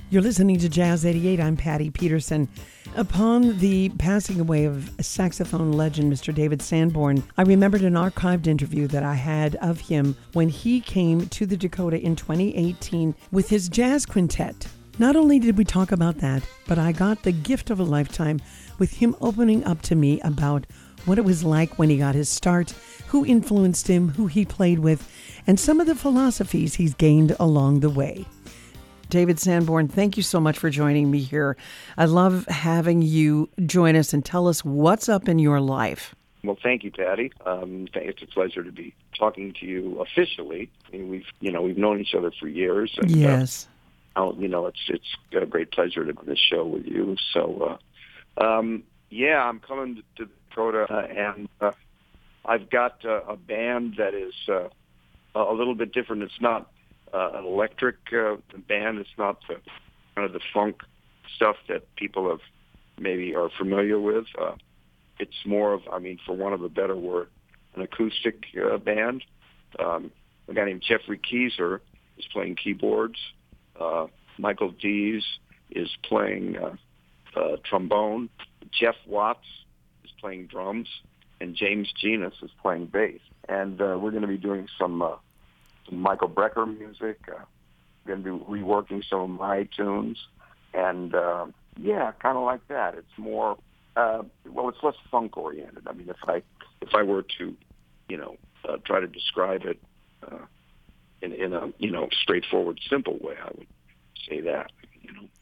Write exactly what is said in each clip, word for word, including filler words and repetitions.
You're listening to Jazz eighty-eight. I'm Patty Peterson. Upon the passing away of saxophone legend Mister David Sanborn, I remembered an archived interview that I had of him when he came to the Dakota in twenty eighteen with his jazz quintet. Not only did we talk about that, but I got the gift of a lifetime with him opening up to me about what it was like when he got his start, who influenced him, who he played with, and some of the philosophies he's gained along the way. David Sanborn, thank you so much for joining me here. I love having you join us and tell us what's up in your life. Well, thank you, Patty. Um, it's a pleasure to be talking to you officially. I mean, we've, you know, we've known each other for years. And, yes. Uh, you know, it's it's a great pleasure to be on this show with you. So, uh, um, yeah, I'm coming to Dakota, uh, and uh, I've got uh, a band that is uh, a little bit different. It's not Uh, an electric uh, band. It's not the kind of the funk stuff that people have maybe are familiar with. Uh, it's more of, I mean, for want of a better word, an acoustic uh, band. Um, a guy named Jeffrey Keyser is playing keyboards. Uh, Michael Dees is playing uh, uh, trombone. Jeff Watts is playing drums, and James Genus is playing bass. And uh, we're going to be doing some Uh, Michael Brecker music. Uh, going to be reworking some of my tunes, and uh, yeah, kind of like that. It's more uh, well, it's less funk oriented. I mean, if I if I were to, you know, uh, try to describe it uh, in in a you know straightforward, simple way, I would say that. You know.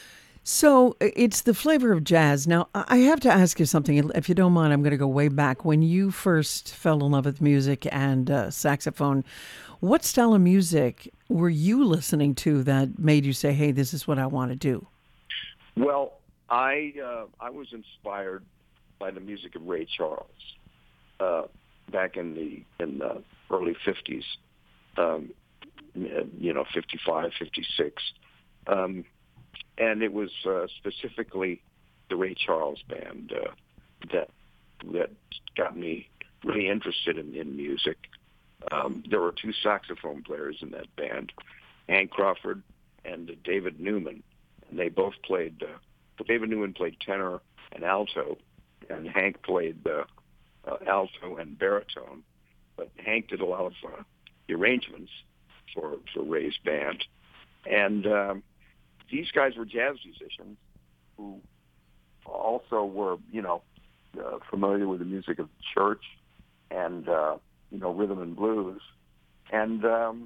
So it's the flavor of jazz. Now, I have to ask you something. If you don't mind, I'm going to go way back. When you first fell in love with music and uh, saxophone, what style of music were you listening to that made you say, hey, this is what I want to do? Well, I uh, I was inspired by the music of Ray Charles uh, back in the in the early fifties, um, you know, fifty-five, fifty-six. Um And it was uh, specifically the Ray Charles band uh, that that got me really interested in, in music. Um, there were two saxophone players in that band, Hank Crawford and uh, David Newman, and they both played. Uh, David Newman played tenor and alto, and Hank played uh, uh, alto and baritone. But Hank did a lot of uh, the arrangements for for Ray's band, and um, these guys were jazz musicians who also were, you know, uh, familiar with the music of the church and, uh, you know, rhythm and blues. And um,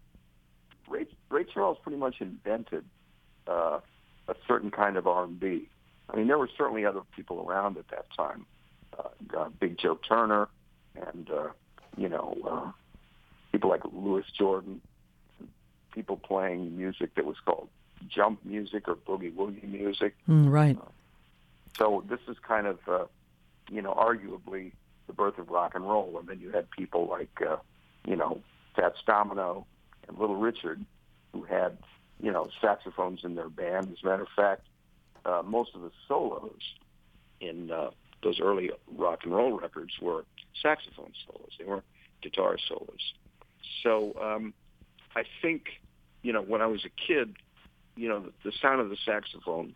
Ray, Ray Charles pretty much invented uh, a certain kind of R and B. I mean, there were certainly other people around at that time. Uh, uh, Big Joe Turner and, uh, you know, uh, people like Louis Jordan, people playing music that was called jump music or boogie-woogie music. Mm, right. Uh, so this is kind of, uh, you know, arguably the birth of rock and roll. And then you had people like, uh, you know, Fats Domino and Little Richard, who had, you know, saxophones in their band. As a matter of fact, uh, most of the solos in uh, those early rock and roll records were saxophone solos. They weren't guitar solos. So um, I think, you know, when I was a kid, you know, the, the sound of the saxophone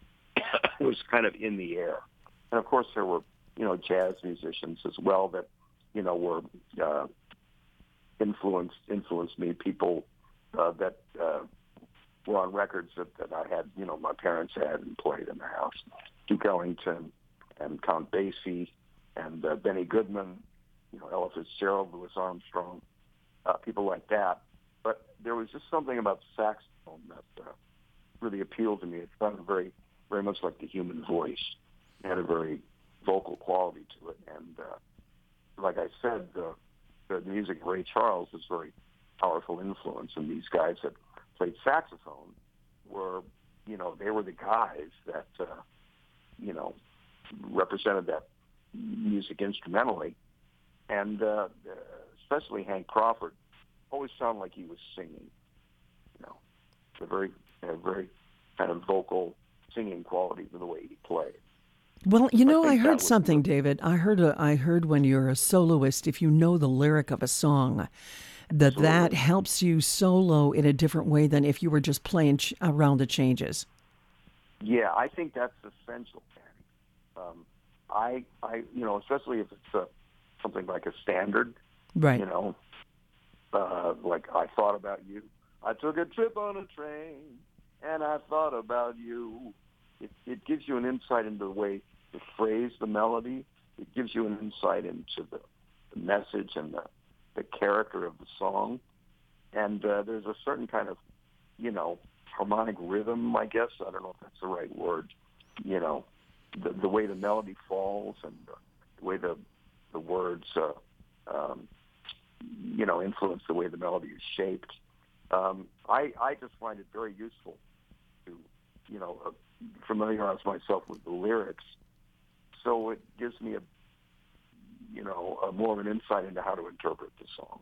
was kind of in the air. And, of course, there were, you know, jazz musicians as well that, you know, were uh, influenced influenced me, people uh, that uh, were on records that, that I had, you know, my parents had and played in the house. Duke Ellington and Count Basie and uh, Benny Goodman, you know, Ella Fitzgerald, Louis Armstrong, uh, people like that. But there was just something about the saxophone that uh, really appealed to me. It sounded very, very much like the human voice. It had a very vocal quality to it. And uh, like I said, the, the music of Ray Charles was a very powerful influence. And these guys that played saxophone were, you know, they were the guys that, uh, you know, represented that music instrumentally. And uh, especially Hank Crawford always sounded like he was singing, you know, a very a very kind of vocal singing quality to the way he played. Well, you know, I, I heard something, David. I heard a, I heard when you're a soloist, if you know the lyric of a song, that that Absolutely. helps you solo in a different way than if you were just playing ch- around the changes. Yeah, I think that's essential, Patty. Um, I, I, you know, especially if it's a, something like a standard, Right. you know, uh, like I thought about you. I took a trip on a train, and I thought about you. It, it gives you an insight into the way to phrase the melody. It gives you an insight into the, the message and the, the character of the song. And uh, there's a certain kind of, you know, harmonic rhythm, I guess. I don't know if that's the right word. You know, the, the way the melody falls and the, the way the the words, uh, um, you know, influence the way the melody is shaped. Um, I I just find it very useful to, you know, uh, familiarize myself with the lyrics. So it gives me a, you know, a more of an insight into how to interpret the song.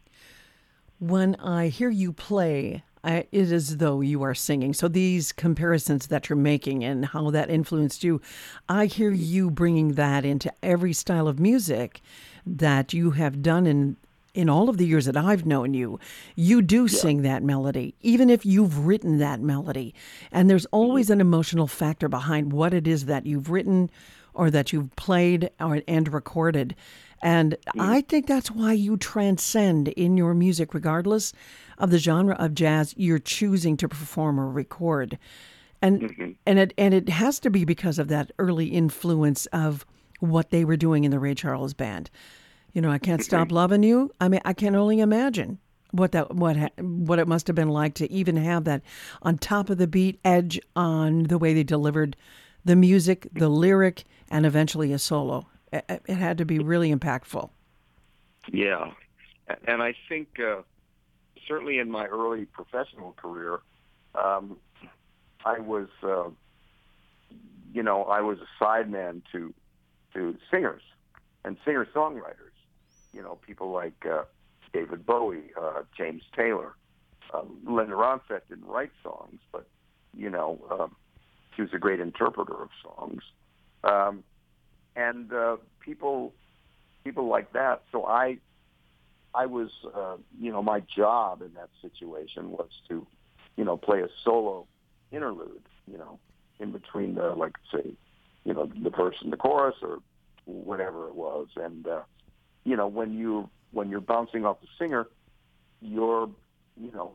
When I hear you play, I, it is as though you are singing. So these comparisons that you're making and how that influenced you, I hear you bringing that into every style of music that you have done in in all of the years that I've known you. You do Yeah. sing that melody, even if you've written that melody. And there's always an emotional factor behind what it is that you've written or that you've played or, and recorded. And Mm-hmm. I think that's why you transcend in your music, regardless of the genre of jazz you're choosing to perform or record. And Mm-hmm. and it and it has to be because of that early influence of what they were doing in the Ray Charles band. You know, I Can't Stop Loving You. I mean, I can only imagine what that what ha- what it must have been like to even have that on top of the beat, edge on the way they delivered the music, the lyric, and eventually a solo. It, it had to be really impactful. Yeah. And I think uh, certainly in my early professional career, um, I was, uh, you know, I was a sideman to to singers and singer-songwriters. You know, people like uh, David Bowie, uh, James Taylor. Um, Linda Ronstadt didn't write songs, but, you know, um, she was a great interpreter of songs. Um, and uh, people people like that. So I I was, uh, you know, my job in that situation was to, you know, play a solo interlude, you know, in between the, like, say, you know, the verse and the chorus or whatever it was. And, uh, you know, when you, when you're bouncing off the singer, you're, you know,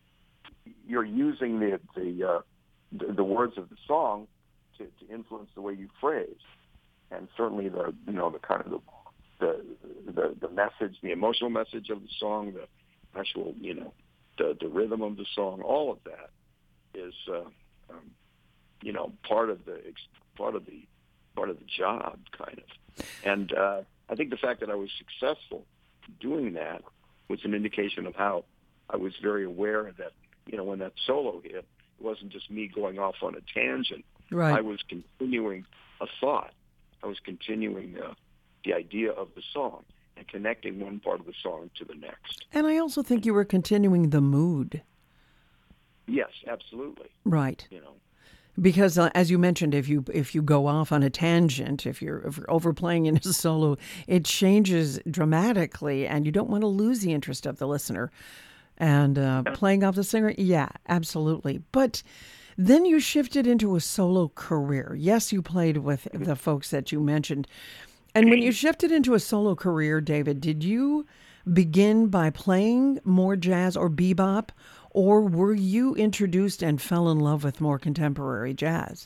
you're using the, the, uh, the, the words of the song to, to influence the way you phrase. And certainly the, you know, the kind of the, the, the, the message, the emotional message of the song, the actual, you know, the, the rhythm of the song, all of that is, uh, um, you know, part of the, part of the, part of the job, kind of. And uh, I think the fact that I was successful doing that was an indication of how I was very aware that, you know, when that solo hit, it wasn't just me going off on a tangent. Right. I was continuing a thought. I was continuing uh, the idea of the song and connecting one part of the song to the next. And I also think you were continuing the mood. Yes, absolutely. Right. You know, Because uh, as you mentioned, if you if you go off on a tangent, if you're, if you're overplaying in a solo, it changes dramatically, and you don't want to lose the interest of the listener. And uh, playing off the singer, yeah, absolutely. But then you shifted into a solo career. Yes, you played with the folks that you mentioned. And when you shifted into a solo career, David, did you begin by playing more jazz or bebop, or were you introduced and fell in love with more contemporary jazz?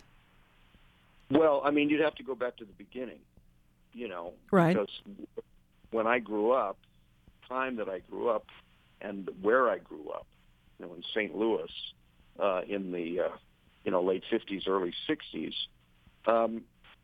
well, I mean, you'd have to go back to the beginning, you know, Right. because when I grew up, time that I grew up and where I grew up, you know, in Saint Louis, uh, in the uh, you know late fifties, early sixties, um,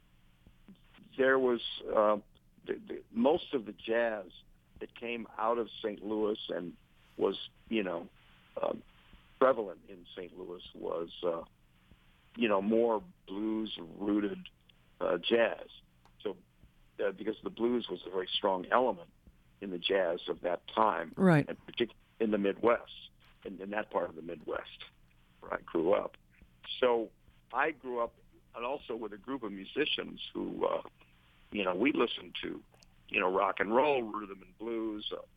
there was uh, the, the, most of the jazz that came out of Saint Louis and was you know um, prevalent in Saint Louis was uh, you know more blues rooted uh, jazz. So uh, because the blues was a very strong element in the jazz of that time, Right. and particularly in the Midwest, in, in that part of the Midwest where I grew up. So I grew up, and also with a group of musicians who, uh, you know, we listened to, you know, rock and roll, rhythm and blues, uh,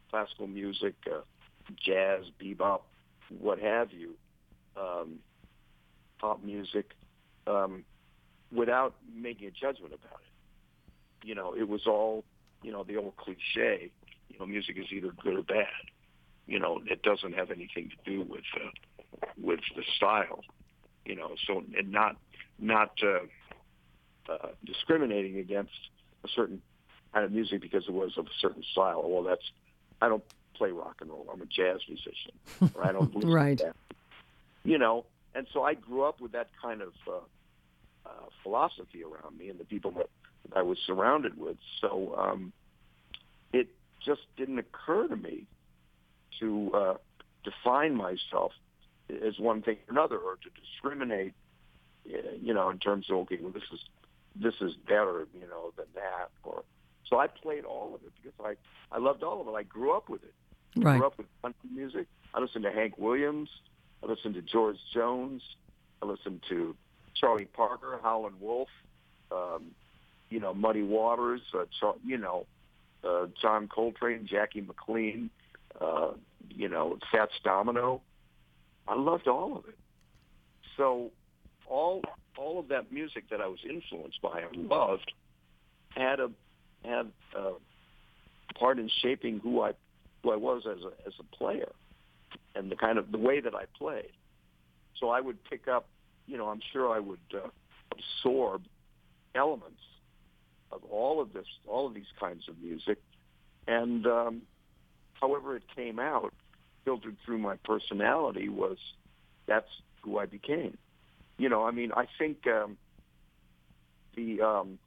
classical music, uh, jazz, bebop, what have you, um, pop music, um, without making a judgment about it. You know, it was all, you know, the old cliche, you know, music is either good or bad. You know, it doesn't have anything to do with uh, with the style. You know, so and not not uh, uh, discriminating against a certain kind of music because it was of a certain style. Well, that's I don't play rock and roll. I'm a jazz musician, or I don't listen right. to that. You know, and so I grew up with that kind of uh, uh, philosophy around me and the people that I was surrounded with. So um, it just didn't occur to me to uh, define myself as one thing or another, or to discriminate, uh, you know, in terms of, okay, well, this is this is better, you know, than that. Or so I played all of it because I, I loved all of it. I grew up with it. I Right. grew up with country music. I listened to Hank Williams. I listened to George Jones. I listened to Charlie Parker, Howlin' Wolf, um, you know, Muddy Waters, uh, Char- you know, uh, John Coltrane, Jackie McLean, uh, you know, Fats Domino. I loved all of it. So all all of that music that I was influenced by and loved had a had a part in shaping who I who I was as a as a player and the kind of the way that I played. So I would pick up, you know, I'm sure I would uh, absorb elements of all of this, all of these kinds of music, and um, however it came out, filtered through my personality, was that's who I became. You know, I mean, I think um, the um,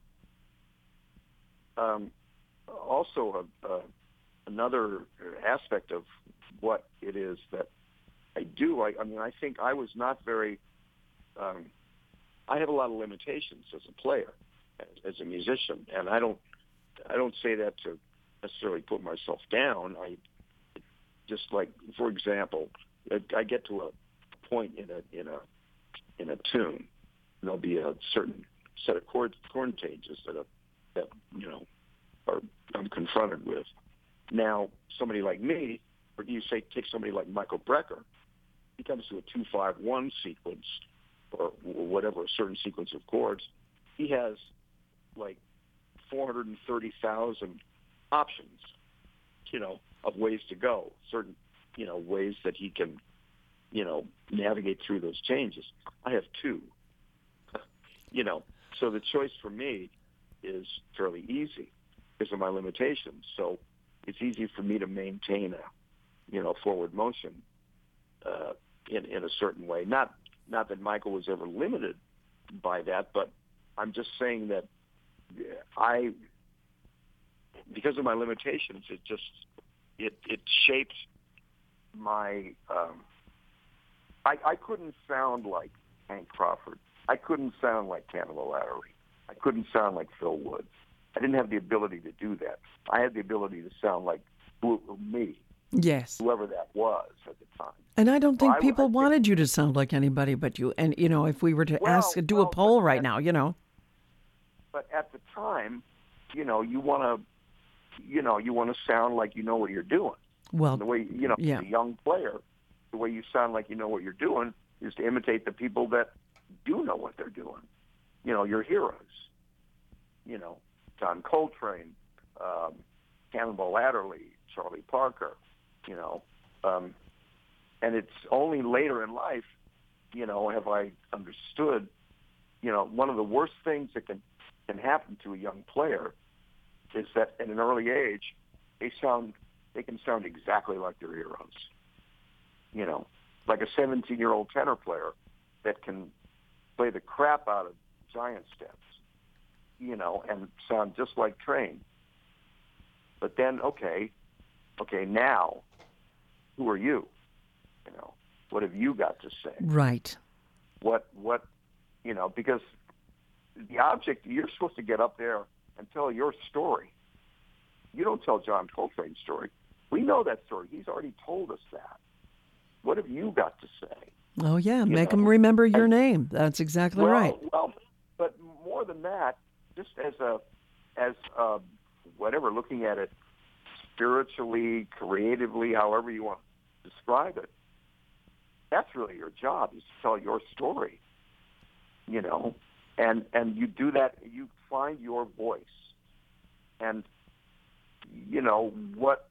um, also a, a, another aspect of what it is that I do. I, I mean, I think I was not very. Um, I have a lot of limitations as a player, as, as a musician, and I don't. I don't say that to necessarily put myself down. I just like, for example, I, I get to a point in a in a in a tune, and there'll be a certain set of chord chord changes that are, that you know are I'm confronted with. Now, somebody like me, or you say take somebody like Michael Brecker, he comes to a two five one sequence or whatever, a certain sequence of chords. He has like four hundred thirty thousand options, you know, of ways to go, certain, you know, ways that he can, you know, navigate through those changes. I have two, you know, so the choice for me is fairly easy because of my limitations. So it's easy for me to maintain a, you know, forward motion uh, in in a certain way. Not not that Michael was ever limited by that, but I'm just saying that I, because of my limitations, it just it it shaped my. Um, I I couldn't sound like Hank Crawford. I couldn't sound like Cannibal Adderley. I couldn't sound like Phil Woods. I didn't have the ability to do that. I had the ability to sound like who, me, Yes. whoever that was at the time. And I don't So think I- people I think- wanted you to sound like anybody but you. And, you know, if we were to Well, ask, do well, a poll but right at- now, you know. But at the time, you know, you want to, you know, you want to sound like you know what you're doing. Well, And the way, you know, yeah. as a young player, the way you sound like you know what you're doing is to imitate the people that do know what they're doing. You know, your heroes. You know, John Coltrane, um, Cannonball Adderley, Charlie Parker, you know. Um, and it's only later in life, you know, have I understood, you know, one of the worst things that can, can happen to a young player is that at an early age, they sound, they can sound exactly like their heroes. You know, like a seventeen-year-old tenor player that can play the crap out of giant steps, you know, and sound just like Train. But then, okay, okay, now, who are you? You know, what have you got to say? Right. What, what, you know, because the object, you're supposed to get up there and tell your story. You don't tell John Coltrane's story. We know that story. He's already told us that. What have you got to say? Oh, yeah. You Make know, them remember your and- name. That's exactly well, right. Well, but more than that, just as a, as a, whatever, looking at it spiritually, creatively, however you want to describe it, that's really your job, is to tell your story, you know, and and you do that, you find your voice. And, you know, what,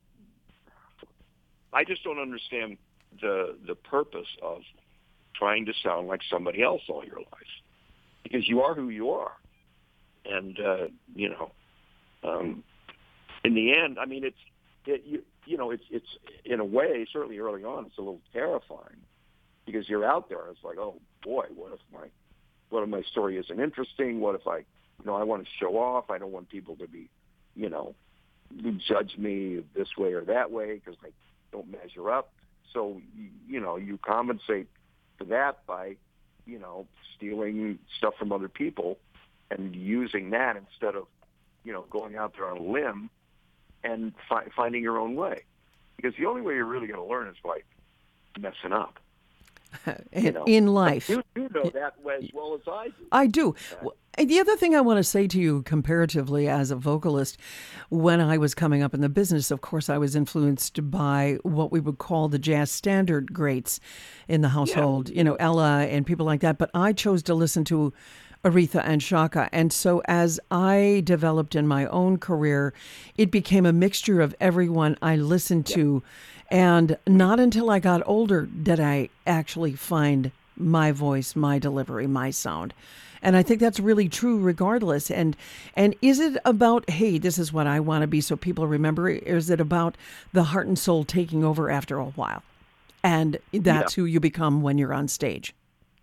I just don't understand the the purpose of trying to sound like somebody else all your life, because you are who you are. And, uh, you know, um, in the end, I mean, it's, it, you, you know, it's, it's in a way, certainly early on, it's a little terrifying, because you're out there. It's like, oh boy, what if my, what if my story isn't interesting? What if I, you know, I want to show off. I don't want people to be, you know, judge me this way or that way because I don't measure up. So, you, you know, you compensate for that by, you know, stealing stuff from other people and using that instead of, you know, going out there on a limb and fi- finding your own way. Because the only way you're really going to learn is by messing up. in, you know? in life. But you, you know that as well as I do. I do. Well, the other thing I want to say to you comparatively as a vocalist, when I was coming up in the business, of course, I was influenced by what we would call the jazz standard greats in the household, yeah. you know, Ella and people like that. But I chose to listen to Aretha and Chaka. And so as I developed in my own career, it became a mixture of everyone I listened yeah. to. And not until I got older did I actually find my voice, my delivery, my sound. And I think that's really true regardless. And and is it about, hey, this is what I want to be so people remember it? Or is it about the heart and soul taking over after a while? And that's yeah. who you become when you're on stage?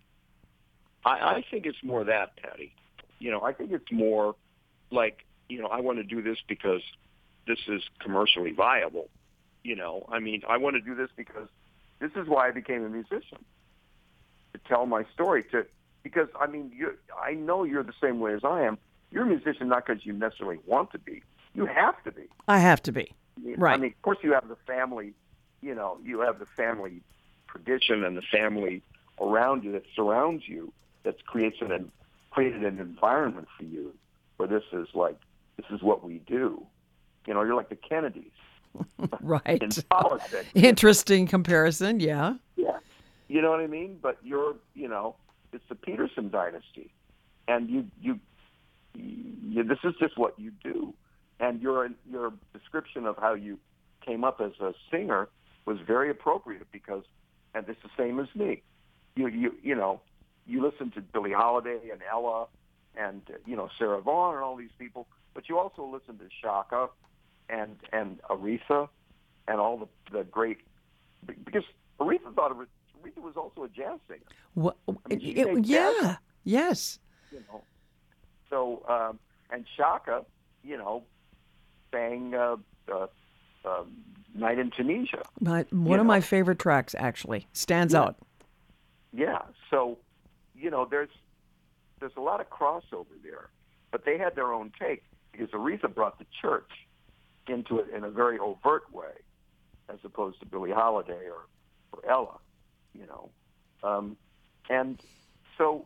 I, I think it's more that, Patty. You know, I think it's more like, you know, I want to do this because this is commercially viable. You know, I mean, I want to do this because this is why I became a musician, to tell my story. To because I mean, you, I know you're the same way as I am. You're a musician not because you necessarily want to be. You have to be. I have to be. Right. I mean, of course, you have the family. You know, you have the family tradition and the family around you that surrounds you that creates an created an environment for you where this is like this is what we do. You know, you're like the Kennedys. Right. In politics. Interesting comparison, yeah. Yeah. You know what I mean? But you're, you know, it's the Peterson dynasty. And you, you, you this is just what you do. And your your description of how you came up as a singer was very appropriate because, and it's the same as me. You, you, you know, you listen to Billie Holiday and Ella and, you know, Sarah Vaughan and all these people, but you also listen to Chaka and and Aretha and all the, the great, because Aretha thought Aretha was also a jazz singer. What, I mean, she it, yeah, jazz, yes. You know, so um, and Chaka, you know, sang uh, uh, uh, "Night in Tunisia." My, one of know? my favorite tracks, actually, stands yeah. out. Yeah, so you know, there's there's a lot of crossover there, but they had their own take because Aretha brought the church into it in a very overt way, as opposed to Billie Holiday or, or Ella, you know. Um, and so,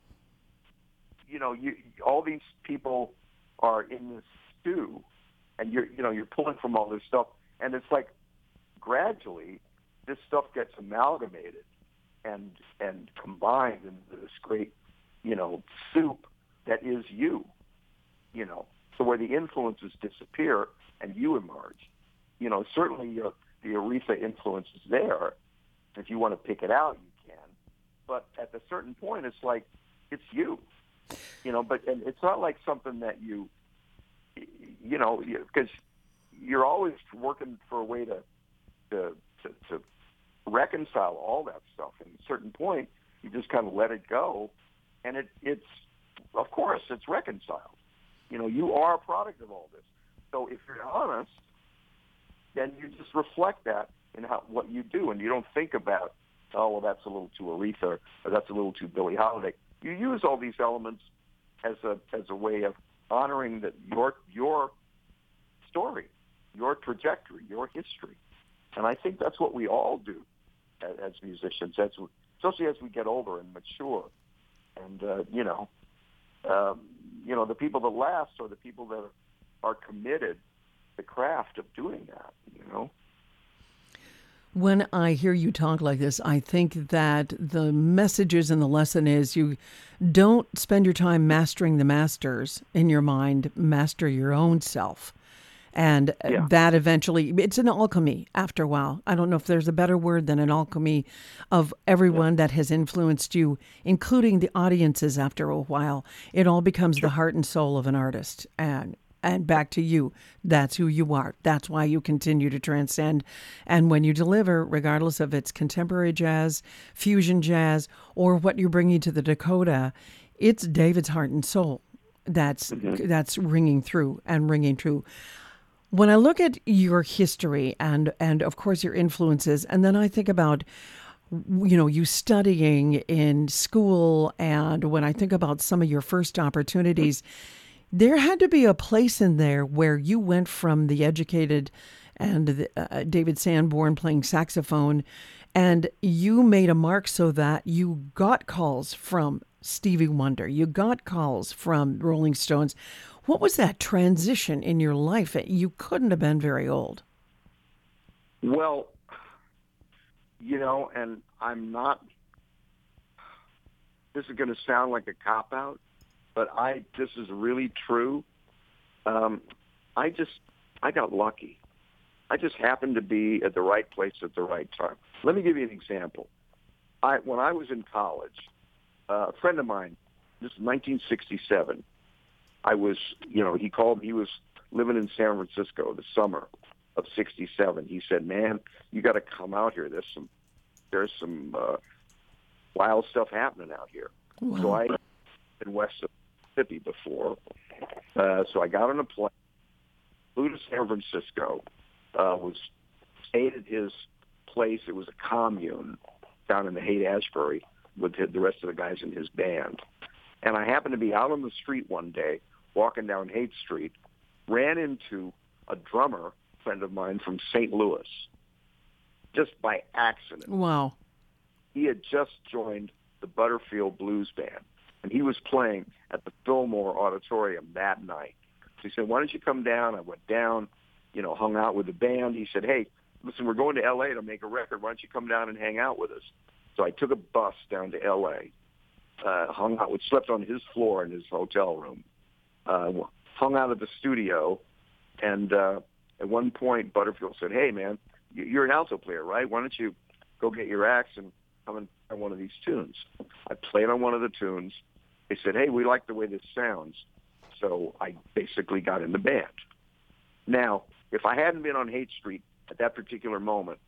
you know, you, all these people are in this stew, and you're, you know, you're pulling from all this stuff, and it's like gradually this stuff gets amalgamated and and combined into this great, you know, soup that is you, you know. So where the influences disappear and you emerge, you know, certainly uh, the Aretha influence is there. If you want to pick it out, you can. But at a certain point, it's like, it's you, you know, but and it's not like something that you, you know, because you're always working for a way to, to, to, to reconcile all that stuff. And at a certain point, you just kind of let it go. And it, it's, of course, it's reconciled. You know, you are a product of all this. So if you're honest, then you just reflect that in how, what you do, and you don't think about, oh, well, that's a little too Aretha, or that's a little too Billie Holiday. You use all these elements as a as a way of honoring that your your story, your trajectory, your history, and I think that's what we all do as, as musicians, as we, especially as we get older and mature, and uh, you know. Um, you know, the people that last are the people that are, are committed the craft of doing that, you know? When I hear you talk like this, I think that the messages and the lesson is you don't spend your time mastering the masters in your mind, master your own self. And Yeah. that eventually, it's an alchemy after a while. I don't know if there's a better word than an alchemy of everyone that has influenced you, including the audiences after a while. It all becomes Sure. the heart and soul of an artist. And and back to you. That's who you are. That's why you continue to transcend. And when you deliver, regardless of it's contemporary jazz, fusion jazz, or what you're bringing to the Dakota, it's David's heart and soul that's Mhm. that's ringing through and ringing true. When I look at your history and and of course your influences, and then I think about you know you studying in school, and when I think about some of your first opportunities, there had to be a place in there where you went from the educated and the, uh, David Sanborn playing saxophone, and you made a mark so that you got calls from Stevie Wonder, you got calls from Rolling Stones. What was that transition in your life? You couldn't have been very old. Well, you know, and I'm not, this is going to sound like a cop-out, but I, this is really true. Um, I just, I got lucky. I just happened to be at the right place at the right time. Let me give you an example. I, when I was in college, uh, a friend of mine, this is nineteen sixty-seven, I was, you know, he called, he was living in San Francisco the summer of sixty-seven. He said, man, you got to come out here. There's some, there's some uh, wild stuff happening out here. Wow. So I in west of Mississippi before. Uh, so I got on a plane, flew to San Francisco, uh, was stayed at his place. It was a commune down in the Haight-Ashbury with the rest of the guys in his band. And I happened to be out on the street one day, walking down Haight Street, ran into a drummer friend of mine from Saint Louis, just by accident. Wow. He had just joined the Butterfield Blues Band, and he was playing at the Fillmore Auditorium that night. So he said, why don't you come down? I went down, you know, hung out with the band. He said, hey, listen, we're going to L A to make a record. Why don't you come down and hang out with us? So I took a bus down to L A, uh, hung out, with, slept on his floor in his hotel room, uh, hung out at the studio, and uh, at one point Butterfield said, hey, man, you're an alto player, right? Why don't you go get your axe and come and play one of these tunes? I played on one of the tunes. They said, hey, we like the way this sounds. So I basically got in the band. Now, if I hadn't been on Haight Street at that particular moment,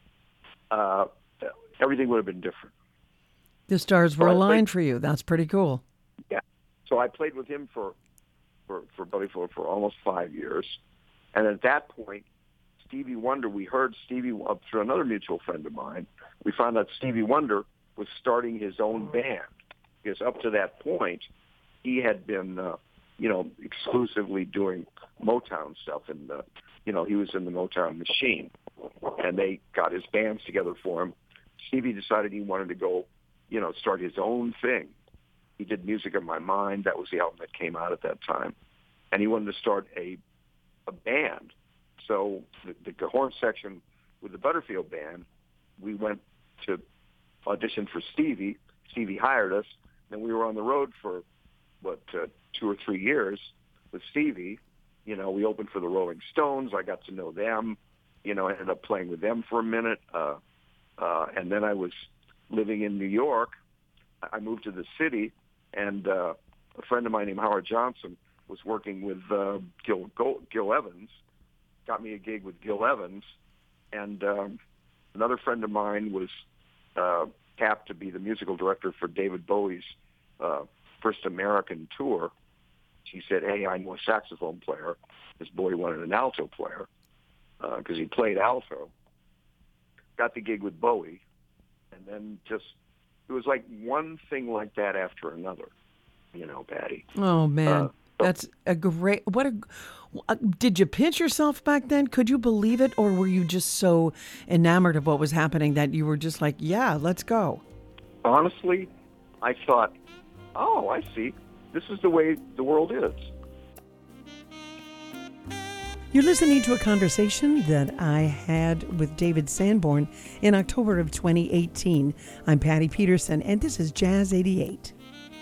uh, everything would have been different. The stars were So I aligned played- for you. That's pretty cool. Yeah. So I played with him for for for Butterfield for almost five years, and at that point, Stevie Wonder. We heard Stevie uh, through another mutual friend of mine. We found out Stevie Wonder was starting his own band, because up to that point, he had been, uh, you know, exclusively doing Motown stuff, and uh, you know, he was in the Motown machine, and they got his bands together for him. Stevie decided he wanted to go, you know, start his own thing. He did Music of My Mind. That was the album that came out at that time. And he wanted to start a a band. So the, the horn section with the Butterfield band, we went to audition for Stevie. Stevie hired us. And we were on the road for, what, uh, two or three years with Stevie. You know, we opened for the Rolling Stones. I got to know them. You know, I ended up playing with them for a minute. Uh, uh, and then I was living in New York. I moved to the city, and uh, a friend of mine named Howard Johnson was working with uh, Gil, Gil Evans, got me a gig with Gil Evans, and um, another friend of mine was uh, tapped to be the musical director for David Bowie's uh, first American tour. She said, hey, I know a saxophone player. This boy wanted an alto player because uh, he played alto. Got the gig with Bowie, and then just, it was like one thing like that after another, you know, Patty. Oh, man. Uh, so, That's a great, what a, uh, did you pinch yourself back then? Could you believe it? Or were you just so enamored of what was happening that you were just like, yeah, let's go? Honestly, I thought, oh, I see. This is the way the world is. You're listening to a conversation that I had with David Sanborn in October of twenty eighteen. I'm Patty Peterson, and this is Jazz eighty-eight.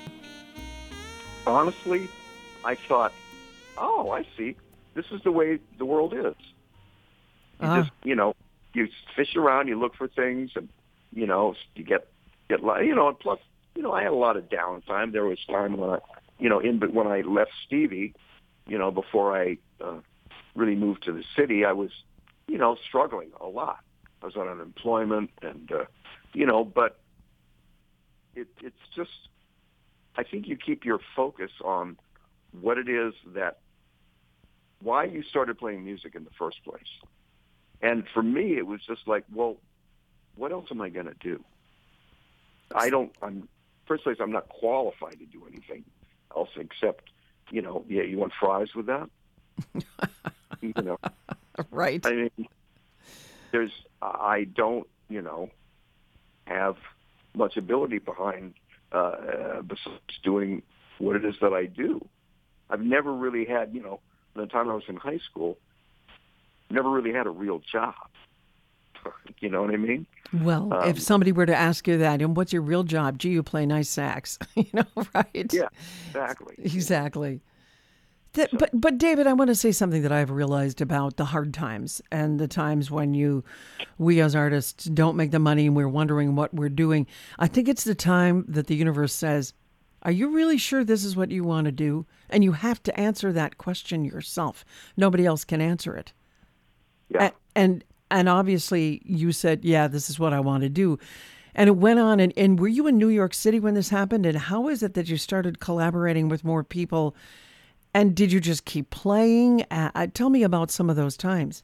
Honestly, I thought, oh, I see. This is the way the world is. You Ah. just, you know, you fish around, you look for things, and, you know, you get, get, you know, and plus, you know, I had a lot of downtime. There was time when I, you know, in, but when I left Stevie, you know, before I uh, really moved to the city, I was, you know, struggling a lot. I was on unemployment and, uh, you know, but it, it's just, I think you keep your focus on what it is that, why you started playing music in the first place. And for me, it was just like, well, what else am I going to do? I don't, I'm, first place, I'm not qualified to do anything else except, you know, yeah, you want fries with that? You know, Right. I mean, there's, I don't, you know, have much ability behind, uh, besides doing what it is that I do. I've never really had, you know, by the time I was in high school, never really had a real job. You know what I mean? Well, Um, if somebody were to ask you that, and what's your real job? Gee, you play nice sax. You know, right? Yeah, exactly. Exactly. That, but, but David, I want to say something that I've realized about the hard times and the times when you, we as artists don't make the money and we're wondering what we're doing. I think it's the time that the universe says, are you really sure this is what you want to do? And you have to answer that question yourself. Nobody else can answer it. Yeah. A- And, and obviously you said, yeah, this is what I want to do. And it went on. And, and were you in New York City when this happened? And how is it that you started collaborating with more people? And did you just keep playing? Uh, tell me about some of those times.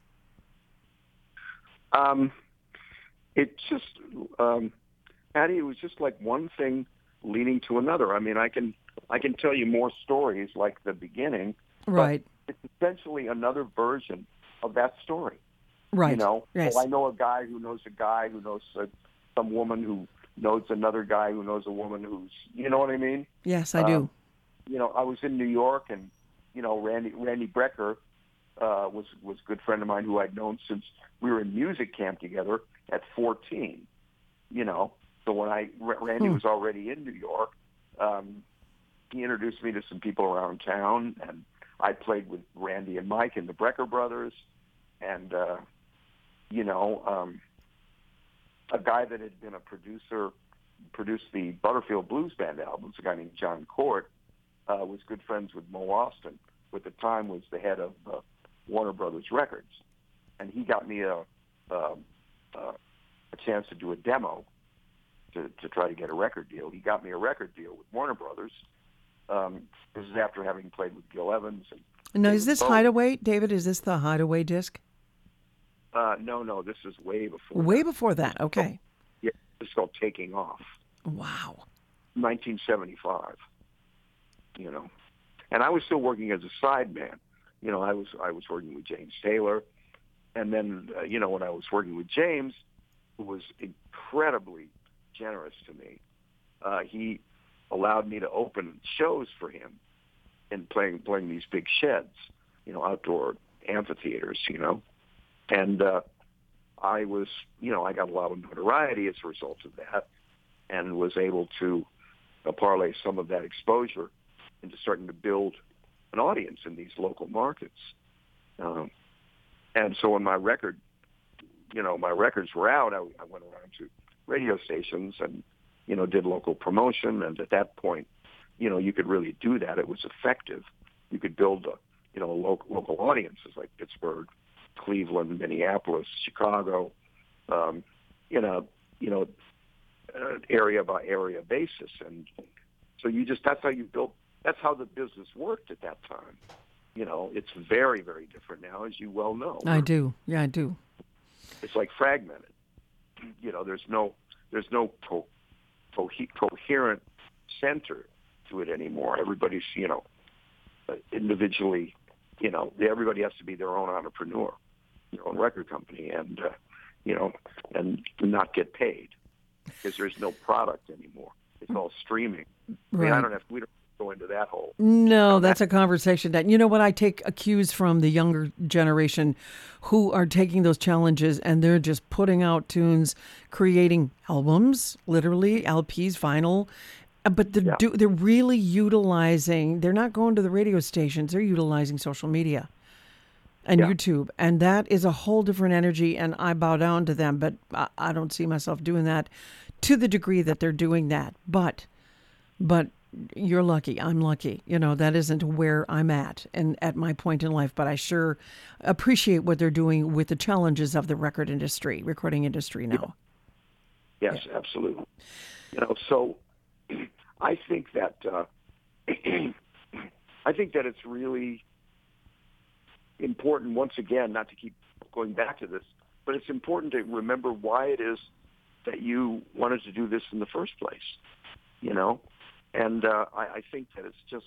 Um, it just, um, Patty, it was just like one thing leading to another. I mean, I can I can tell you more stories like the beginning, Right. but it's essentially another version of that story. Right. You know, Yes. oh, I know a guy who knows a guy who knows a, some woman who knows another guy who knows a woman who's, you know what I mean? Yes, I do. Um, you know, I was in New York, and you know, Randy Randy Brecker uh, was was a good friend of mine who I'd known since we were in music camp together at fourteen. You know, so when I Randy Hmm. was already in New York, um, he introduced me to some people around town, and I played with Randy and Mike and the Brecker brothers, and uh, you know, um, a guy that had been a producer, produced the Butterfield Blues Band albums, a guy named John Court. Uh, was good friends with Mo Austin, who at the time was the head of uh, Warner Brothers Records, and he got me a uh, uh, a chance to do a demo to, to try to get a record deal. He got me a record deal with Warner Brothers. Um, this is after having played with Gil Evans. And Now, David is this Bowie. Hideaway, David? Is this the Hideaway disc? Uh, no, no, this is way before. Way that. before that. Okay. Yeah, it's called Taking Off, Wow. nineteen seventy-five. You know, and I was still working as a sideman. You know, I was I was working with James Taylor, and then uh, you know, when I was working with James, who was incredibly generous to me, uh, he allowed me to open shows for him and playing playing these big sheds, you know, outdoor amphitheaters, you know, and uh, I was, you know, I got a lot of notoriety as a result of that, and was able to uh, parlay some of that exposure into starting to build an audience in these local markets. Um, and so when my record, you know, my records were out, I, I went around to radio stations and, you know, did local promotion. And at that point, you know, you could really do that. It was effective. You could build, a, you know, local, local audiences like Pittsburgh, Cleveland, Minneapolis, Chicago, um, in a, you know, uh, area by area basis. And so you just, that's how you built. That's how the business worked at that time. You know, it's very, very different now, as you well know. I do. Yeah, I do. It's like fragmented. You know, there's no, there's no co- co- coherent center to it anymore. Everybody's, you know, individually, you know, everybody has to be their own entrepreneur, their own record company, and uh, you know, and not get paid because there's no product anymore. It's all streaming. I mean, Right. I don't have we don't go into that hole. No, that's a conversation that, you know what, I take a cues from the younger generation who are taking those challenges and they're just putting out tunes, creating albums, literally L Ps, vinyl. uh, But they're, Yeah, do, they're really utilizing, they're not going to the radio stations, they're utilizing social media and yeah, YouTube. And that is a whole different energy. And I bow down to them, but I, I don't see myself doing that to the degree that they're doing that. But but you're lucky. I'm lucky. You know, that isn't where I'm at and at my point in life, but I sure appreciate what they're doing with the challenges of the record industry, recording industry yeah. now. Yes, absolutely. You know, so I think that uh, I think that it's really important, once again, not to keep going back to this, but it's important to remember why it is that you wanted to do this in the first place, you know? And uh, I, I think that it's just,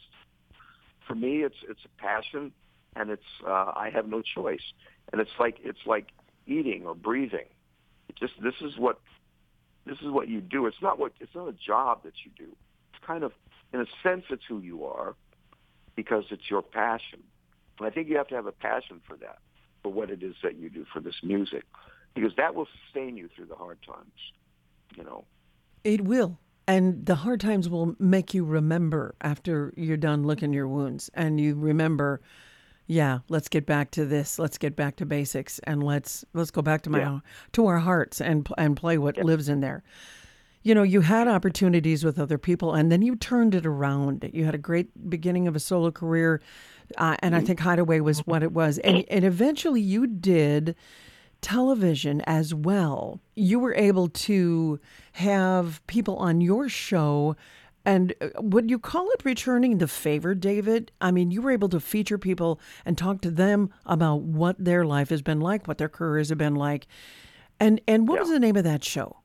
for me, it's it's a passion, and it's uh, I have no choice. And it's like it's like eating or breathing. It just this is what this is what you do. It's not what it's not a job that you do. It's kind of, in a sense, it's who you are because it's your passion. And I think you have to have a passion for that, for what it is that you do for this music, because that will sustain you through the hard times. You know. It will. And the hard times will make you remember after you're done licking your wounds. And you remember, yeah, let's get back to this. Let's get back to basics. And let's let's go back to my Yeah. to our hearts and and play what Yeah. lives in there. You know, you had opportunities with other people, and then you turned it around. You had a great beginning of a solo career, uh, and I think Hideaway was what it was. And and eventually you did television as well. You were able to have people on your show. And uh, would you call it returning the favor, David? I mean, you were able to feature people and talk to them about what their life has been like, what their careers have been like. And and what Yeah. was the name of that show?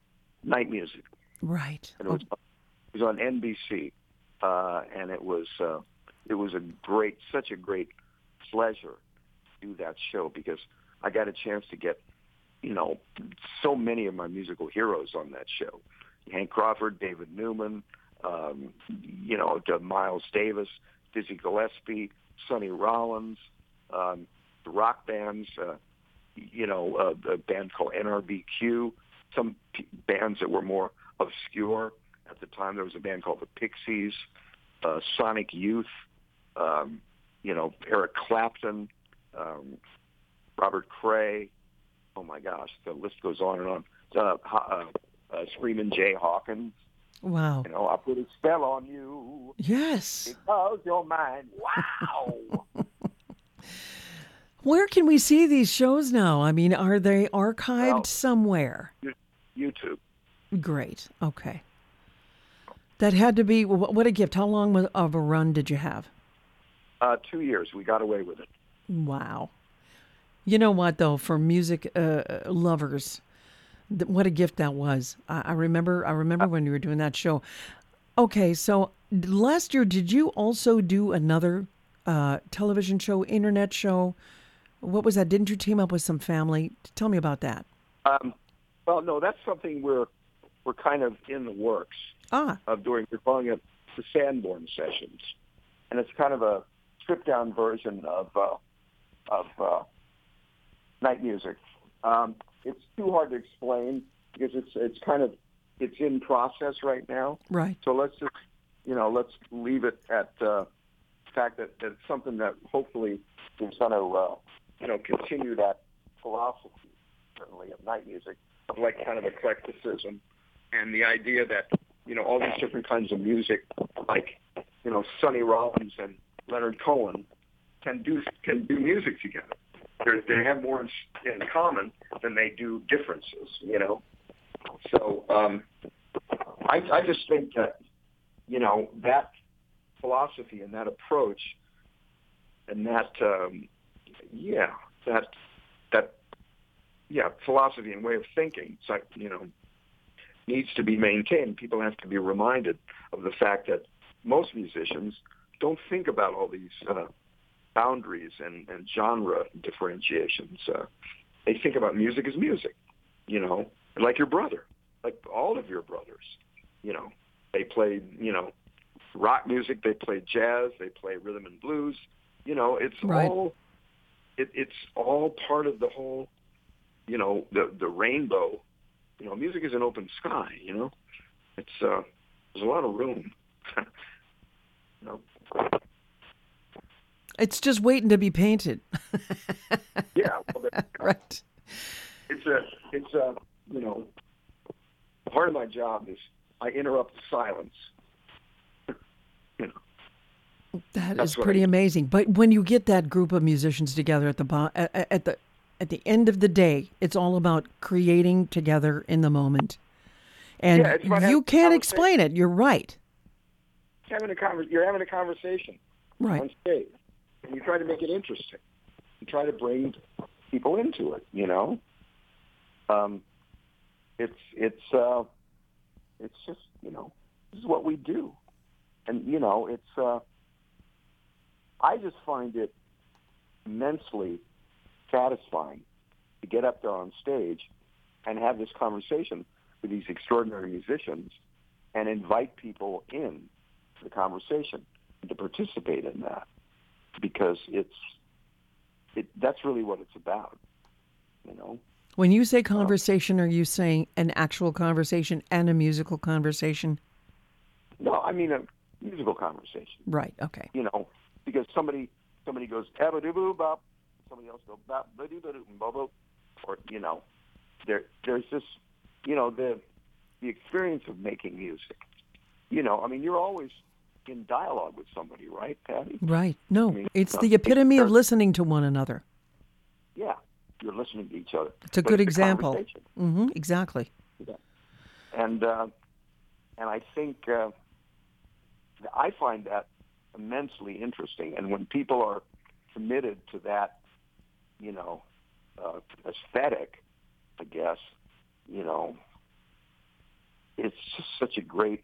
Night music. Right. And it Oh, was it was on N B C, uh, and it was uh, it was a great, such a great pleasure to do that show because I got a chance to get, you know, so many of my musical heroes on that show: Hank Crawford, David Newman, um, you know, to Miles Davis, Dizzy Gillespie, Sonny Rollins, um, the rock bands. Uh, you know, uh, a band called N R B Q. Some p- bands that were more obscure at the time. There was a band called the Pixies, uh, Sonic Youth, um, you know, Eric Clapton, um, Robert Cray. Oh my gosh, the list goes on and on. Uh, uh, uh, Screaming Jay Hawkins. wow. You know, I put a spell on you Yes. because you're mine. Wow. Where can we see these shows now? I mean, are they archived Well, somewhere? you- YouTube. Great. Okay. That had to be, wh- what a gift. How long wa- of a run did you have? Uh, two years. We got away with it. Wow. You know what, though, for music uh, lovers, th- what a gift that was. I, I remember I remember when you were doing that show. Okay, so d- last year, did you also do another uh, television show, internet show? What was that? Didn't you team up with some family? Tell me about that. Um, well, no, that's something we're we're kind of in the works Ah, of doing. We're calling it the Sanborn Sessions, and it's kind of a stripped down version of uh, of uh, night music. Um, it's too hard to explain because it's it's kind of it's in process right now. right. So let's just you know let's leave it at uh, the fact that, that it's something that hopefully is going to uh, you know continue that philosophy certainly of night music of like kind of eclecticism and the idea that you know all these different kinds of music like you know Sonny Rollins and Leonard Cohen can do can do music together. They're, they have more in, in common than they do differences. You know, so um, I, I just think that you know that philosophy and that approach and that um, yeah that that yeah philosophy and way of thinking it's like you know needs to be maintained. People have to be reminded of the fact that most musicians don't think about all these uh, boundaries and, and genre differentiations. Uh, they think about music as music, you know, and like your brother, like all of your brothers, you know, they played, you know, rock music, they play jazz, they play rhythm and blues. You know, it's Right. all it, it's all part of the whole, you know, the the rainbow. You know, music is an open sky. You know, it's uh, there's a lot of room. you know. It's just waiting to be painted. Yeah, well, there you go. Right. It's a it's a you know, part of my job is I interrupt the silence. you know, That That's is what pretty I- amazing. But when you get that group of musicians together at the bo- at, at the at the end of the day, it's all about creating together in the moment. And Yeah, it's about you having a can't conversation. explain it. You're right. having a conver- you're having a conversation Right. on stage, and you try to make it interesting. You try to bring people into it. You know, um, it's it's uh, it's just you know this is what we do, and you know it's. Uh, I just find it immensely satisfying to get up there on stage and have this conversation with these extraordinary musicians and invite people in to the conversation and to participate in that, because it's it that's really what it's about, you know. When you say conversation, are you saying an actual conversation and a musical conversation? No, I mean a musical conversation, Right. Okay. you know, because somebody somebody goes abba-doo-boo bop, somebody else goes bop ba-doo-ba-doo bo-bo, or you know, there there's this, you know, the the experience of making music. You know, I mean, you're always in dialogue with somebody, right, Patty? Right. No, I mean, it's uh, the epitome of they're- listening to one another. Yeah, you're listening to each other. It's a But good it's example. conversation. Mm-hmm. Exactly. Yeah. And uh, and I think uh, I find that immensely interesting. And when people are committed to that, you know, uh, aesthetic, I guess, you know, it's just such a great,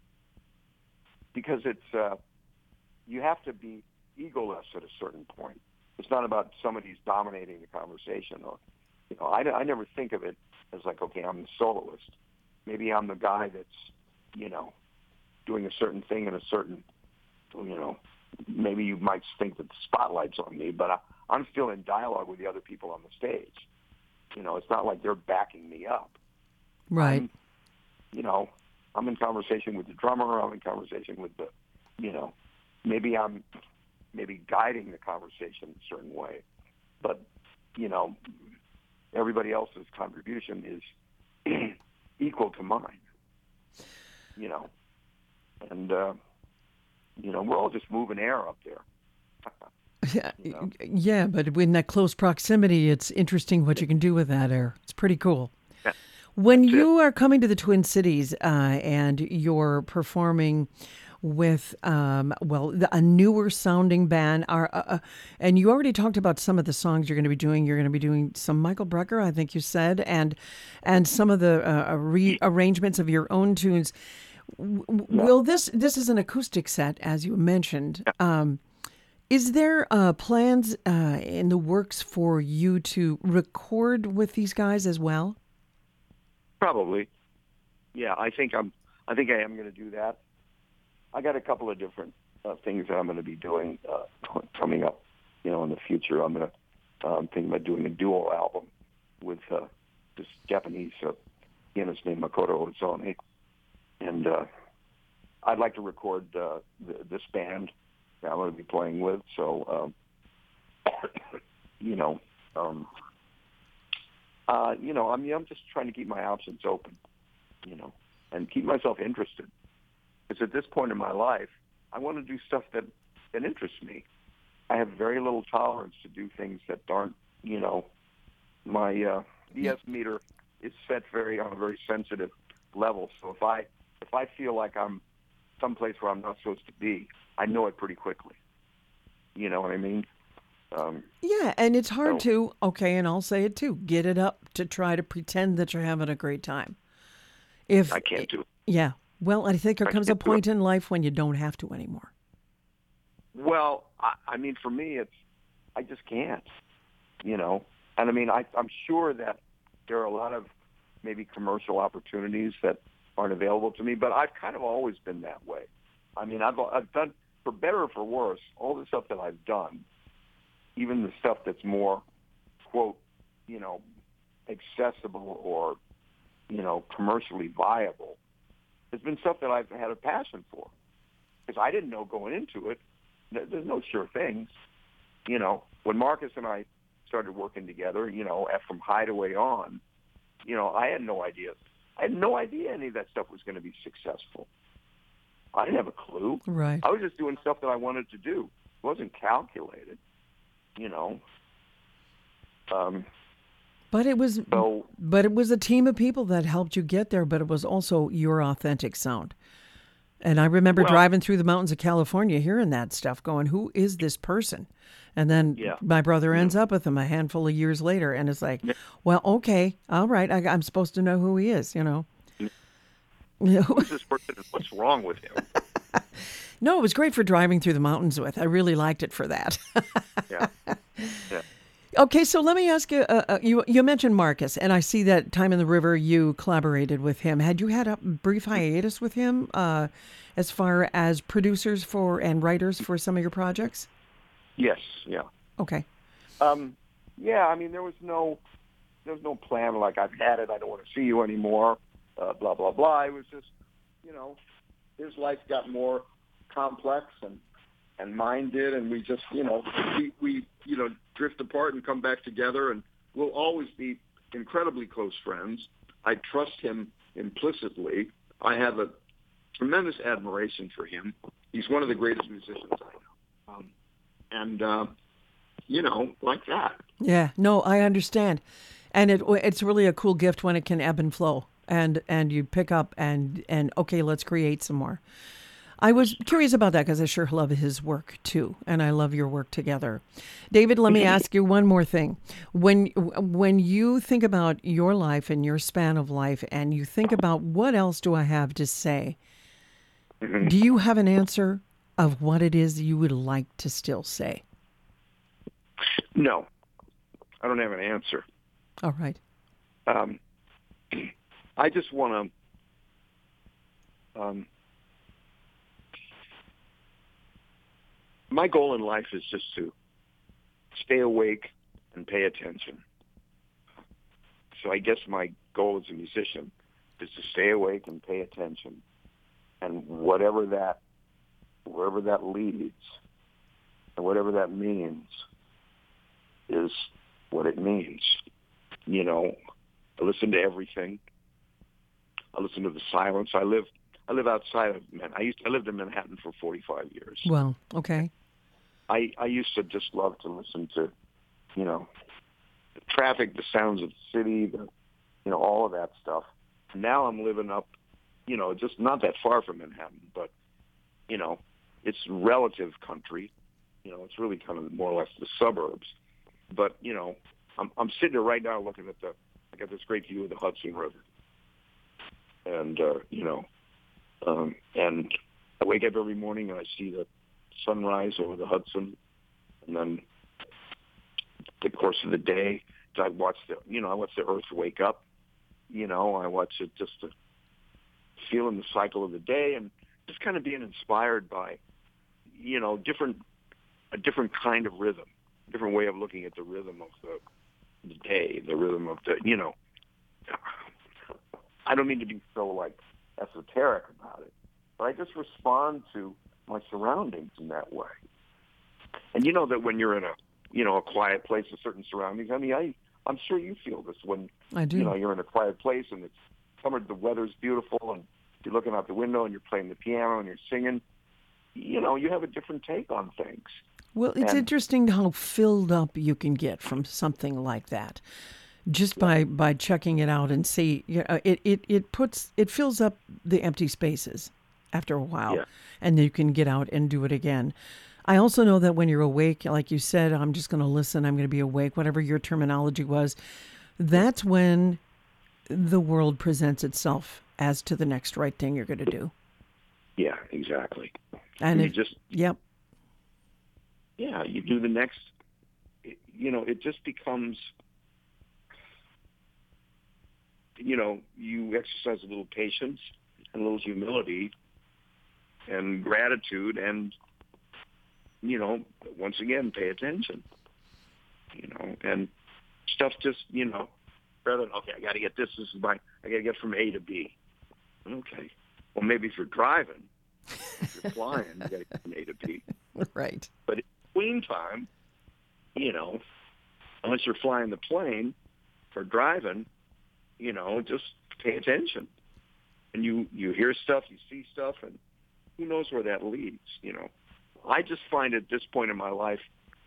because it's uh, you have to be egoless at a certain point. It's not about somebody who's dominating the conversation, or you know, I, I never think of it as like, okay, I'm the soloist. Maybe I'm the guy that's, you know, doing a certain thing in a certain, you know, maybe you might think that the spotlight's on me, but I, I'm still in dialogue with the other people on the stage. You know, it's not like they're backing me up. Right. I'm, you know, I'm in conversation with the drummer. I'm in conversation with the, you know, maybe I'm maybe guiding the conversation in a certain way, but you know, everybody else's contribution is equal to mine. You know, and uh, you know, we're all just moving air up there. Yeah, You know? yeah, but in that close proximity, it's interesting what you can do with that air. It's pretty cool. Yeah, When that's you are coming to the Twin Cities uh, and you're performing with, um, well, the, a newer sounding band, are, uh, uh, and you already talked about some of the songs you're going to be doing. You're going to be doing some Michael Brecker, I think you said, and and some of the uh, rearrangements of your own tunes. W- w- Will this this is an acoustic set, as you mentioned? Um, Is there uh, plans uh, in the works for you to record with these guys as well? Probably. Yeah, I think I'm. I think I am going to do that. I got a couple of different uh, things that I'm going to be doing uh, coming up. You know, in the future, I'm going to. Uh, I'm thinking about doing a duo album with uh, this Japanese uh, pianist named Makoto Ozone, and uh, I'd like to record uh, th- this band that I'm going to be playing with. So, um, you know, um, uh, you know, I'm I'm just trying to keep my options open, you know, and keep myself interested. Because at this point in my life, I want to do stuff that, that interests me. I have very little tolerance to do things that aren't, you know, my uh, B S meter is set very on a very sensitive level. So if I if I feel like I'm someplace where I'm not supposed to be, I know it pretty quickly. You know what I mean? Um, Yeah, and it's hard So- to, okay, and I'll say it too, get it up to try to pretend that you're having a great time. If I can't do it. Yeah. Well, I think there I comes a can't do it. point in life when you don't have to anymore. Well, I, I mean, for me, it's I just can't. You know, and I mean, I, I'm sure that there are a lot of maybe commercial opportunities that aren't available to me, but I've kind of always been that way. I mean, I've I've done, for better or for worse, all the stuff that I've done, even the stuff that's more, quote, you know, accessible or, you know, commercially viable, has been stuff that I've had a passion for. Because I didn't know going into it, there's no sure things. You know, when Marcus and I started working together, you know, from Hideaway on, you know, I had no idea. I had no idea any of that stuff was going to be successful. I didn't have a clue. Right. I was just doing stuff that I wanted to do. It wasn't calculated, you know. Um, but it was, so, but it was a team of people that helped you get there. But it was also your authentic sound. And I remember well, driving through the mountains of California, hearing that stuff, going, "Who is this person?" And then yeah. my brother ends yeah. up with him a handful of years later, and it's like, well, okay, all right, I, I'm supposed to know who he is, you know. Who is this person and what's wrong with him? No, it was great for driving through the mountains with. I really liked it for that. yeah. yeah. Okay, so let me ask you, uh, uh, you, you mentioned Marcus, and I see that Time in the River, you collaborated with him. Had you had a brief hiatus with him uh, as far as producers for and writers for some of your projects? Yes, yeah. Okay. Um, yeah, I mean, there was no there was no plan like, I've had it, I don't want to see you anymore, uh, blah, blah, blah. It was just, you know, his life got more complex and, and mine did, and we just, you know, we, we, you know, drift apart and come back together, and we'll always be incredibly close friends. I trust him implicitly. I have a tremendous admiration for him. He's one of the greatest musicians I know. Um, and, uh, you know, like that. Yeah, no, I understand. And it it's really a cool gift when it can ebb and flow, and, and you pick up and, and, okay, let's create some more. I was curious about that because I sure love his work too, and I love your work together. David, let me ask you one more thing. When when you think about your life and your span of life, and you think about what else do I have to say, Mm-hmm. do you have an answer of what it is you would like to still say? No, I don't have an answer. All right. Um, I just want to... Um, my goal in life is just to stay awake and pay attention. So I guess my goal as a musician is to stay awake and pay attention. And whatever that, wherever that leads, and whatever that means, is what it means. You know, I listen to everything. I listen to the silence. I live, I live outside of Manhattan. I used, I lived in Manhattan for forty-five years. Well, okay. I, I used to just love to listen to, you know, the traffic, the sounds of the city, the, you know, all of that stuff. Now I'm living up, you know, just not that far from Manhattan, but, you know, it's relative country. You know, it's really kind of more or less the suburbs. But, you know, I'm, I'm sitting there right now looking at the, I got this great view of the Hudson River. And, uh, you know, um, and I wake up every morning and I see the sunrise over the Hudson, and then the course of the day, I watch the, you know, I watch the earth wake up. You know, I watch it just to feel in the cycle of the day, and just kind of being inspired by, you know, different, a different kind of rhythm, different way of looking at the rhythm of the, the day, the rhythm of the, you know. I don't mean to be so like esoteric about it, but I just respond to my surroundings in that way. And you know that when you're in a, you know, a quiet place with certain surroundings, I mean, I, I'm sure you feel this when, I do. you know, you're in a quiet place and it's summer, the weather's beautiful, and you're looking out the window and you're playing the piano and you're singing. You know, you have a different take on things. Well, it's and, interesting how filled up you can get from something like that. Just by, by checking it out and see, you know, it, it, it puts, it fills up the empty spaces after a while, yeah. and you can get out and do it again. I also know that when you're awake, like you said, I'm just going to listen, I'm going to be awake, whatever your terminology was, that's when the world presents itself as to the next right thing you're going to do. Yeah, exactly. And you it, just, yep. Yeah, you do the next, you know, it just becomes, you know, you exercise a little patience and a little humility, and gratitude, and, you know, once again, pay attention, you know, and stuff just, you know, rather than, okay, I got to get this, this is my, I got to get from A to B. Okay. Well, maybe if you're driving, if you're flying, you got to get from A to B. Right. But in between time, you know, unless you're flying the plane or driving, you know, just pay attention. And you, you hear stuff, you see stuff, and who knows where that leads, you know. I just find at this point in my life,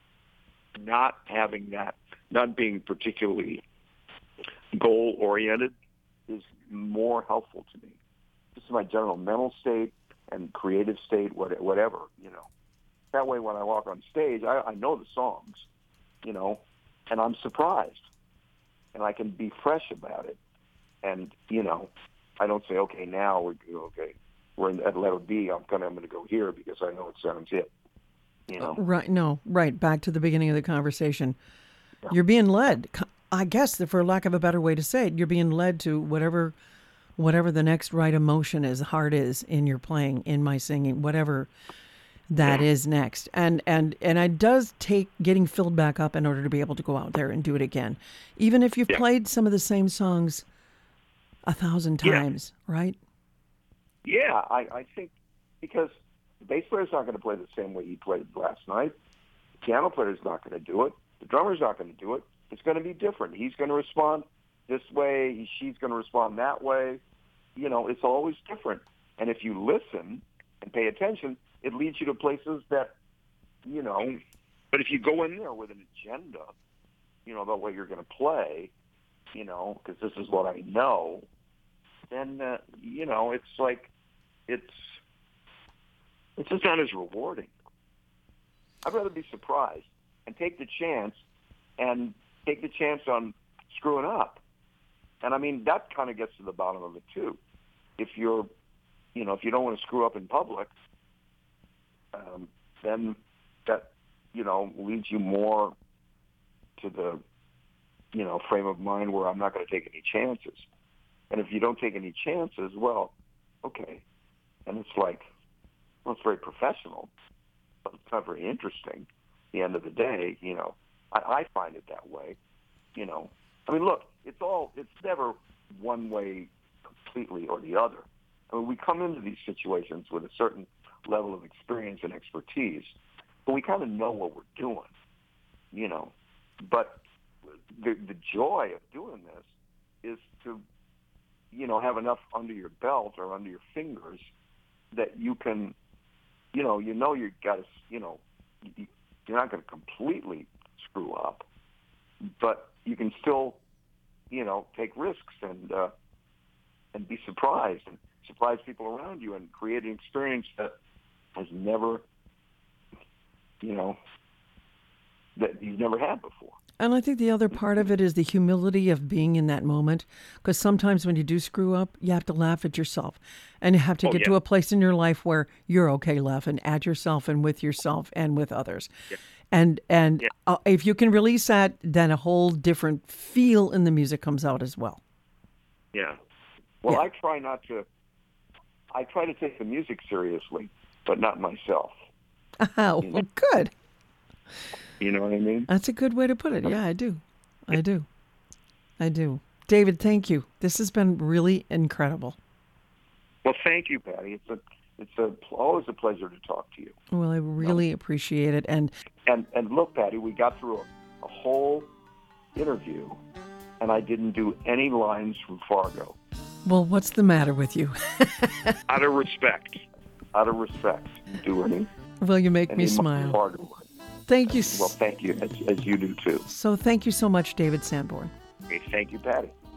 not having that, not being particularly goal-oriented is more helpful to me. This is my general mental state and creative state, whatever, you know. That way when I walk on stage, I, I know the songs, you know, and I'm surprised. And I can be fresh about it. And, you know, I don't say, okay, now we're, okay, we're in, at letter B, I'm gonna, I'm going to go here because I know it sounds it, you know. Right, no, right, back to the beginning of the conversation. Yeah. You're being led, I guess, for lack of a better way to say it, you're being led to whatever whatever the next right emotion is, heart is in your playing, in my singing, whatever that is next. And and and it does take getting filled back up in order to be able to go out there and do it again. Even if you've Yeah. played some of the same songs a thousand Yeah. times, right? Yeah, I, I think because the bass player's not going to play the same way he played last night. The piano player's not going to do it. The drummer's not going to do it. It's going to be different. He's going to respond this way. He, she's going to respond that way. You know, it's always different. And if you listen and pay attention, it leads you to places that, you know, but if you go in there with an agenda, you know, about what you're going to play, you know, because this is what I know, then, uh, you know, it's like, it's, it's just not as rewarding. I'd rather be surprised and take the chance and take the chance on screwing up. And I mean, that kind of gets to the bottom of it too. If you're, you know, if you don't want to screw up in public, um, then that, you know, leads you more to the, you know, frame of mind where I'm not going to take any chances. And if you don't take any chances, well, okay. And it's like, well, it's very professional, but it's not very interesting. At the end of the day, you know, I, I find it that way. You know, I mean, look, it's all, it's never one way completely or the other. I mean, we come into these situations with a certain level of experience and expertise, but we kind of know what we're doing, you know. But the, the joy of doing this is to, you know, have enough under your belt or under your fingers that you can, you know, you know you got to, you know, you, you're not going to completely screw up, but you can still, you know, take risks and uh, and be surprised and surprise people around you and create an experience that has never, you know, that you've never had before. And I think the other part of it is the humility of being in that moment. Because sometimes when you do screw up, you have to laugh at yourself. And you have to Oh, get yeah. to a place in your life where you're okay laughing at yourself and with yourself and with others. Yeah. And and Yeah. uh, if you can release that, then a whole different feel in the music comes out as well. Yeah. Well, Yeah. I try not to, I try to take the music seriously, but not myself. Oh, well, good. You know what I mean? That's a good way to put it. Yeah, I do. I do. I do. David, thank you. This has been really incredible. Well, thank you, Patty. It's a, it's a, always a pleasure to talk to you. Well, I really appreciate it. And And and look, Patty, we got through a, a whole interview, and I didn't do any lines from Fargo. well, what's the matter with you? Out of respect, out of respect, do any. Well, you make any me smile. Fargo lines. Thank you. Well, thank you, as, as you do too. So thank you so much, David Sanborn. Okay, thank you, Patty.